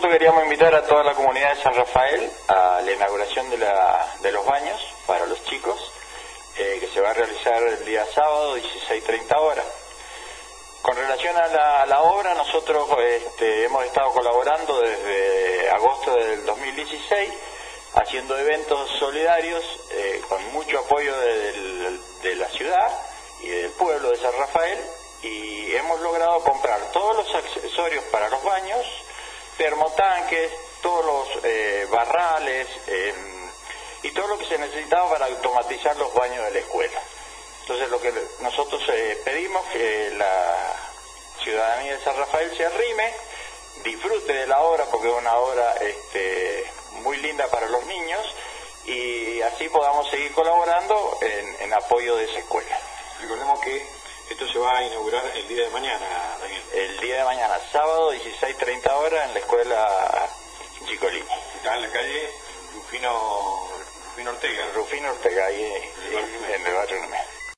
nosotros queríamos invitar a toda la comunidad de San Rafael a la inauguración de los baños para los chicos, que se va a realizar el día sábado, 16:30 horas. Con relación a la obra, nosotros hemos estado colaborando desde agosto del 2016, haciendo eventos solidarios con mucho apoyo de la ciudad y del pueblo de San Rafael, y hemos logrado comprar todos los accesorios para los baños, termotanques, todos los barrales y todo lo que se necesitaba para automatizar los baños de la escuela. Entonces lo que nosotros pedimos que la ciudadanía de San Rafael se arrime, disfrute de la obra, porque es una obra muy linda para los niños, y así podamos seguir colaborando en apoyo de esa escuela. Recordemos que esto se va a inaugurar el día de mañana, Daniel. El día de mañana, sábado, 16:30 horas, en la escuela Chicolini. Está en la calle Rufino Ortega. Rufino Ortega.